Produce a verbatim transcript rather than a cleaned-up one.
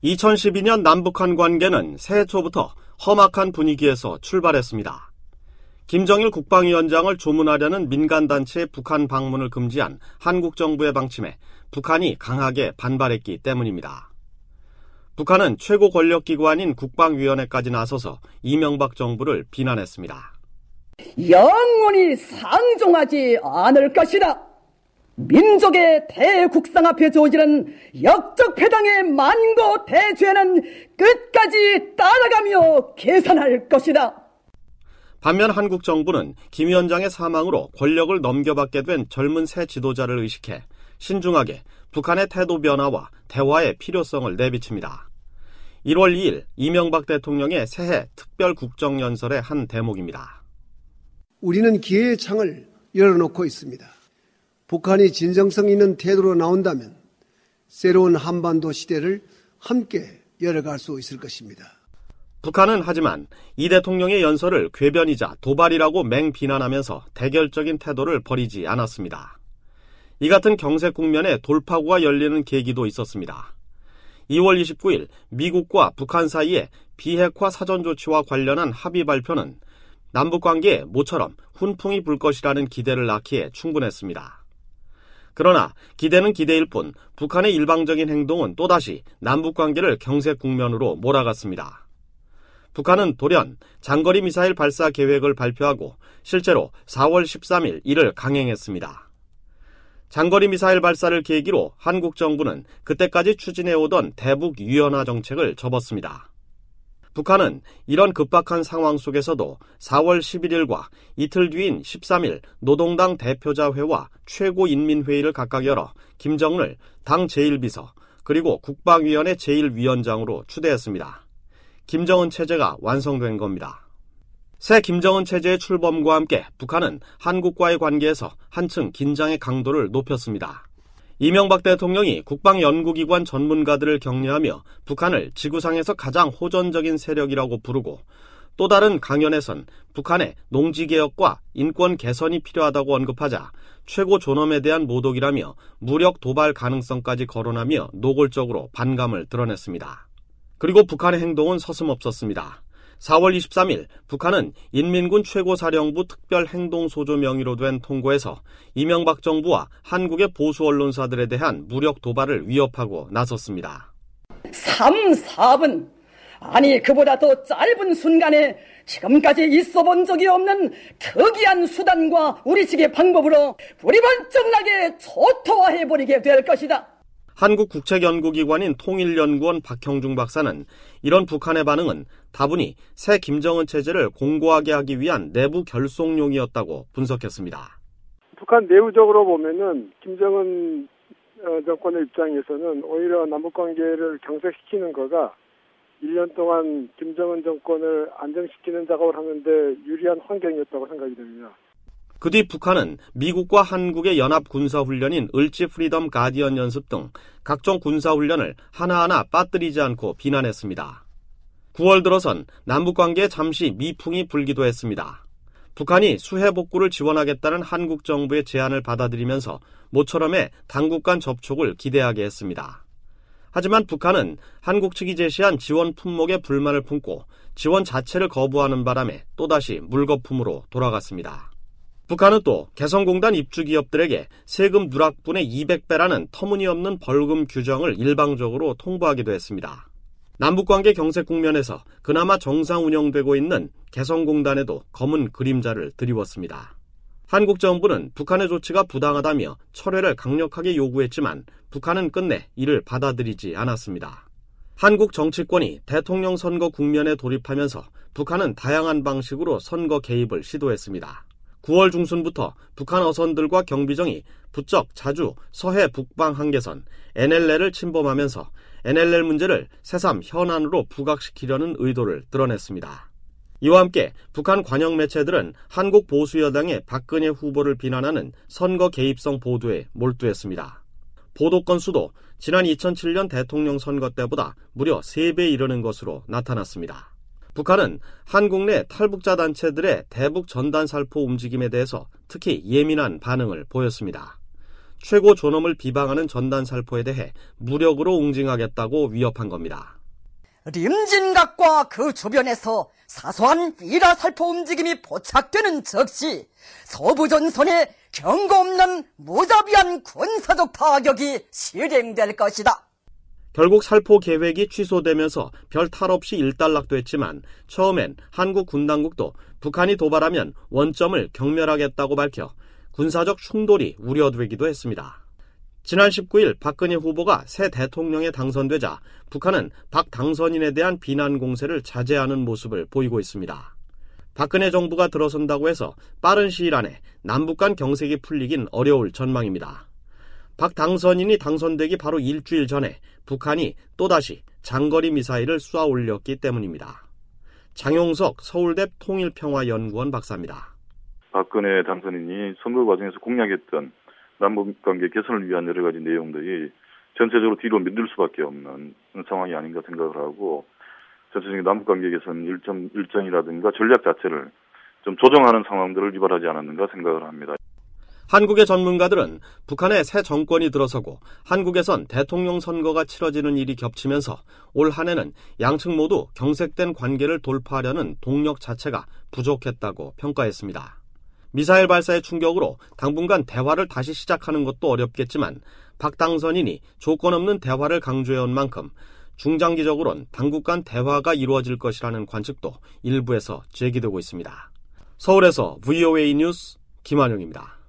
이천십이 년 남북한 관계는 새해 초부터 험악한 분위기에서 출발했습니다. 김정일 국방위원장을 조문하려는 민간단체의 북한 방문을 금지한 한국 정부의 방침에 북한이 강하게 반발했기 때문입니다. 북한은 최고 권력기관인 국방위원회까지 나서서 이명박 정부를 비난했습니다. 영원히 상종하지 않을 것이다. 민족의 대국상 앞에 저지른 역적패당의 만고 대죄는 끝까지 따라가며 계산할 것이다. 반면 한국 정부는 김 위원장의 사망으로 권력을 넘겨받게 된 젊은 새 지도자를 의식해 신중하게 북한의 태도 변화와 대화의 필요성을 내비칩니다. 일월 이일 이명박 대통령의 새해 특별 국정연설의 한 대목입니다. 우리는 기회의 창을 열어놓고 있습니다. 북한이 진정성 있는 태도로 나온다면 새로운 한반도 시대를 함께 열어갈 수 있을 것입니다. 북한은 하지만 이 대통령의 연설을 궤변이자 도발이라고 맹비난하면서 대결적인 태도를 버리지 않았습니다. 이 같은 경색 국면에 돌파구가 열리는 계기도 있었습니다. 이월 이십구일 미국과 북한 사이의 비핵화 사전조치와 관련한 합의 발표는 남북관계에 모처럼 훈풍이 불 것이라는 기대를 낳기에 충분했습니다. 그러나 기대는 기대일 뿐 북한의 일방적인 행동은 또다시 남북관계를 경색 국면으로 몰아갔습니다. 북한은 돌연 장거리 미사일 발사 계획을 발표하고 실제로 사월 십삼일 이를 강행했습니다. 장거리 미사일 발사를 계기로 한국 정부는 그때까지 추진해오던 대북 유연화 정책을 접었습니다. 북한은 이런 급박한 상황 속에서도 사월 십일일과 이틀 뒤인 십삼일 노동당 대표자회와 최고인민회의를 각각 열어 김정을 당 제일 비서 그리고 국방위원회 제일 위원장으로 추대했습니다. 김정은 체제가 완성된 겁니다. 새 김정은 체제의 출범과 함께 북한은 한국과의 관계에서 한층 긴장의 강도를 높였습니다. 이명박 대통령이 국방연구기관 전문가들을 격려하며 북한을 지구상에서 가장 호전적인 세력이라고 부르고 또 다른 강연에선 북한의 농지개혁과 인권 개선이 필요하다고 언급하자 최고 존엄에 대한 모독이라며 무력 도발 가능성까지 거론하며 노골적으로 반감을 드러냈습니다. 그리고 북한의 행동은 서슴없었습니다. 사월 이십삼일 북한은 인민군 최고사령부 특별행동소조 명의로 된 통고에서 이명박 정부와 한국의 보수 언론사들에 대한 무력 도발을 위협하고 나섰습니다. 삼, 사분 아니 그보다 더 짧은 순간에 지금까지 있어본 적이 없는 특이한 수단과 우리 측의 방법으로 불이번쩍나게 초토화해버리게 될 것이다. 한국국책연구기관인 통일연구원 박형중 박사는 이런 북한의 반응은 다분히 새 김정은 체제를 공고하게 하기 위한 내부 결속용이었다고 분석했습니다. 북한 내부적으로 보면은 김정은 정권의 입장에서는 오히려 남북관계를 경색시키는 거가 일 년 동안 김정은 정권을 안정시키는 작업을 하는데 유리한 환경이었다고 생각이 됩니다. 그 뒤 북한은 미국과 한국의 연합 군사훈련인 을지 프리덤 가디언 연습 등 각종 군사훈련을 하나하나 빠뜨리지 않고 비난했습니다. 구월 들어선 남북관계에 잠시 미풍이 불기도 했습니다. 북한이 수해 복구를 지원하겠다는 한국 정부의 제안을 받아들이면서 모처럼의 당국 간 접촉을 기대하게 했습니다. 하지만 북한은 한국 측이 제시한 지원 품목에 불만을 품고 지원 자체를 거부하는 바람에 또다시 물거품으로 돌아갔습니다. 북한은 또 개성공단 입주 기업들에게 세금 누락분의 이백 배라는 터무니없는 벌금 규정을 일방적으로 통보하기도 했습니다. 남북관계 경색 국면에서 그나마 정상 운영되고 있는 개성공단에도 검은 그림자를 드리웠습니다. 한국 정부는 북한의 조치가 부당하다며 철회를 강력하게 요구했지만 북한은 끝내 이를 받아들이지 않았습니다. 한국 정치권이 대통령 선거 국면에 돌입하면서 북한은 다양한 방식으로 선거 개입을 시도했습니다. 구월 중순부터 북한 어선들과 경비정이 부쩍 자주 서해 북방 한계선 엔엘엘을 침범하면서 엔엘엘 문제를 새삼 현안으로 부각시키려는 의도를 드러냈습니다. 이와 함께 북한 관영 매체들은 한국 보수여당의 박근혜 후보를 비난하는 선거 개입성 보도에 몰두했습니다. 보도 건수도 지난 이천칠년 대통령 선거 때보다 무려 세 배 이르는 것으로 나타났습니다. 북한은 한국 내 탈북자 단체들의 대북 전단 살포 움직임에 대해서 특히 예민한 반응을 보였습니다. 최고 존엄을 비방하는 전단 살포에 대해 무력으로 응징하겠다고 위협한 겁니다. 림진각과 그 주변에서 사소한 비라 살포 움직임이 포착되는 즉시 서부전선에 경고 없는 무자비한 군사적 타격이 실행될 것이다. 결국 살포 계획이 취소되면서 별 탈 없이 일단락됐지만 처음엔 한국 군 당국도 북한이 도발하면 원점을 경멸하겠다고 밝혀 군사적 충돌이 우려되기도 했습니다. 지난 십구 일 박근혜 후보가 새 대통령에 당선되자 북한은 박 당선인에 대한 비난 공세를 자제하는 모습을 보이고 있습니다. 박근혜 정부가 들어선다고 해서 빠른 시일 안에 남북 간 경색이 풀리긴 어려울 전망입니다. 박 당선인이 당선되기 바로 일주일 전에 북한이 또다시 장거리 미사일을 쏘아 올렸기 때문입니다. 장용석 서울대 통일평화연구원 박사입니다. 박근혜 당선인이 선거 과정에서 공약했던 남북관계 개선을 위한 여러 가지 내용들이 전체적으로 뒤로 밀릴 수밖에 없는 상황이 아닌가 생각을 하고 전체적인 남북관계 개선 일정, 일정이라든가 전략 자체를 좀 조정하는 상황들을 유발하지 않았는가 생각을 합니다. 한국의 전문가들은 북한의 새 정권이 들어서고 한국에선 대통령 선거가 치러지는 일이 겹치면서 올 한 해는 양측 모두 경색된 관계를 돌파하려는 동력 자체가 부족했다고 평가했습니다. 미사일 발사의 충격으로 당분간 대화를 다시 시작하는 것도 어렵겠지만 박 당선인이 조건 없는 대화를 강조해온 만큼 중장기적으론 당국 간 대화가 이루어질 것이라는 관측도 일부에서 제기되고 있습니다. 서울에서 브이오에이 뉴스 김한용입니다.